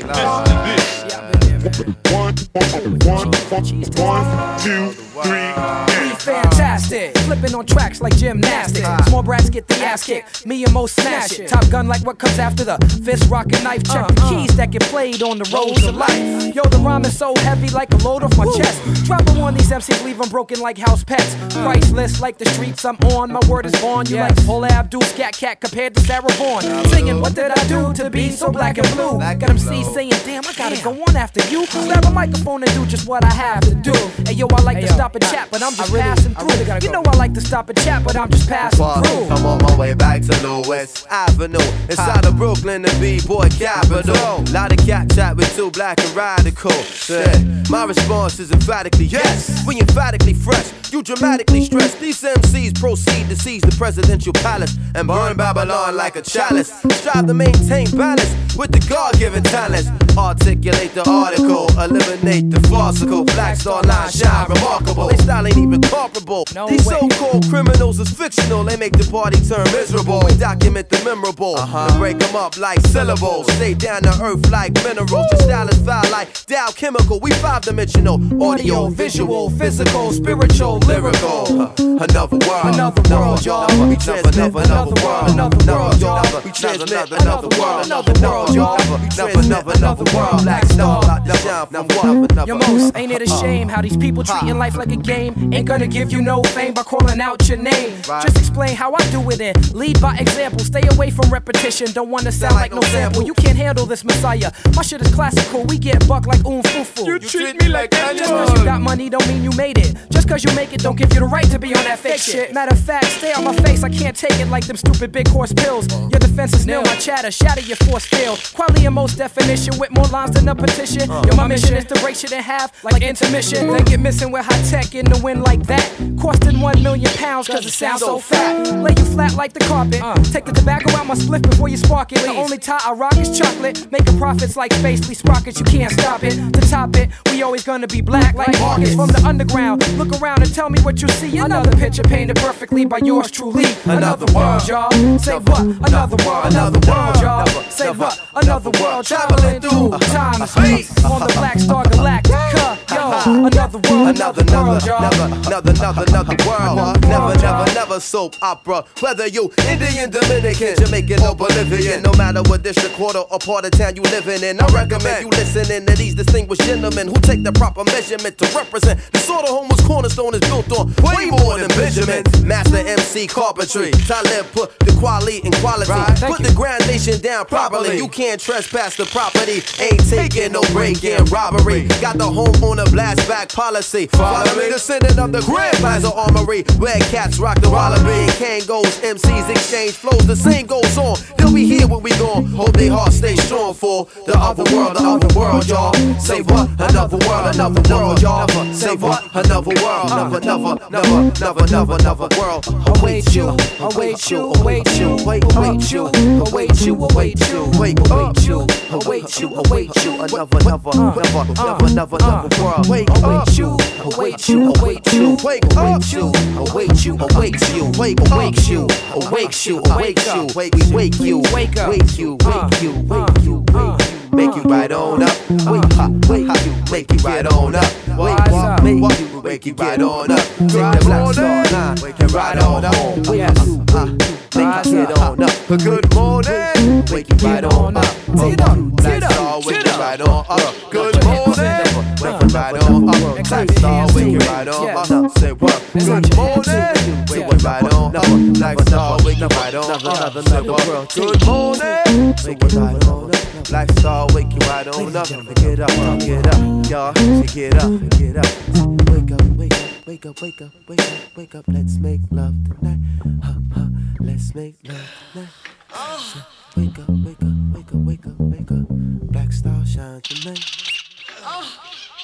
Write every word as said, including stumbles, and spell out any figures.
One, one, one, two, three. Fantastic, flipping on tracks like gymnastics. Small brats get the ass kicked, me and Mo smash it. Top gun like what comes after the fist, rock and knife. Check the keys that get played on the roads of life. Yo, the rhyme is so heavy like a load off my chest. Drop them on these M Cs, leave them broken like house pets. Priceless like the streets I'm on, my word is born. You like Paula Abdul, Scat Cat compared to Sarah Vaughan. Singing, what did I do to be so black and blue? Got M Cs saying, damn, I gotta go on after you. Grab a microphone and do just what I have to do. Hey yo, I like hey, to yo, stop and chat, but I'm just really, passing through. Really you know I like to stop and chat, but I'm just passing well, through. I'm on my way back to Lewis Avenue, inside of Brooklyn, the B-boy capital. Lot of cat chat with two black and radical. Yeah. My response is emphatically yes. We emphatically fresh, you dramatically stress. These M Cs proceed to seize the presidential palace and burn Babylon like a chalice. Strive to maintain balance with the God-given talents. Articulate the article, eliminate the farcical. Black Star Line shine remarkable. They style ain't even comparable. No These way. So-called criminals is fictional. They make the party turn miserable. We document the memorable uh-huh. and break them up like syllables. Stay down to earth like minerals. Your style is foul like Dow Chemical. We five-dimensional. Audio, visual, physical, spiritual, lyrical. Uh, another world, another world, y'all. We transmit another, another world, another world, y'all. We transmit another world, another world, y'all. We transmit another world. Black Star, about to shine from one. Yo, Most, ain't it a shame how these people treating life like a game? Ain't gonna give you no fame by calling out your name. Right. Just explain how I do it and lead by example. Stay away from repetition, don't wanna sound like no sample. You can't handle this Messiah. My shit is classical, we get bucked like oom fufu. You treat me like animal. Just cause you got money don't mean you made it. Just cause you make it don't give you the right to be on that fake shit. Matter of fact, stay on my face, I can't take it like them stupid big horse pills. Your defense is nil, my chatter, shatter your force field. Quality in most definition with more lines than a petition. Yo, my mission is to break shit in half like intermission. Then get missing with high tech in the wind like that. Costing one million pounds cause it sounds so fat. Lay you flat like the carpet. Take the tobacco out my spliff before you spark it. The only tie I rock is chocolate. Making profits like Spacely Sprockets, you can't stop it. To top it, we always gonna be black like Marcus from the underground. Look around and tell me what you see. Another picture painted perfectly by yours truly. Another world, y'all. Say what? Another world, another world, y'all. Say what? Another world, traveling through time and space on the Black Star Galactica. Yo, another world, another, another, another, another, another, another world. Never, never, never soap opera. Whether you Indian, Dominican, Jamaican, or Bolivian, no matter what district, quarter, or part of town you living in, I recommend you listening to these distinguished gentlemen who take the proper measurement to represent the sort of home whose cornerstone is built on way more than Benjamin. Master M C carpentry, Talib put the quality in quality. Right. Put the grand nation down properly. You can't trespass the property. Ain't taking no break-in robbery. Got the home on a blast back policy. Follow me, descendant of the Grand Plaza Armory, where cats rock the wallaby. Kangos, M Cs exchange flows. The same goes on. They'll be here when we gone. Hope they hearts stay strong for the other world, the other world, y'all. Say what? Another world, another world, y'all. Say what? Another world, another, another, another, another, another, another world. Await you, await you, await you, await you, await you, await you, await you, await you, await you, another, another, another, another, another, another world. Wake await you, await you, await you, wake await you, await you, await you, wake await you, await you, await you, wake we wake you, wake up, wake you, wake you, wake you, wake you. Make you right on up, wake you, wake you, make you right on up, wake up, make you, wake you right on up. Take the Black Star Line, wake you right on up, yes, make you get on up. Good morning, wake you right on up. Black Star, wake you right on up. Good morning, wake you right on up. Black Star, wake you right on up. Say what? Good morning, wake you right on up. Black Star, wake you right on up. Say what? Good morning, wake you right on up. Black Star, wake you right on up. Get up, get up, y'all. Get up, get up. Wake up, wake up, wake up, wake up, wake up, wake up. Let's make love tonight. Huh, huh. Let's make love tonight. Oh. Wake up, wake up, wake up, wake up, wake up. Black Star shine tonight. Oh.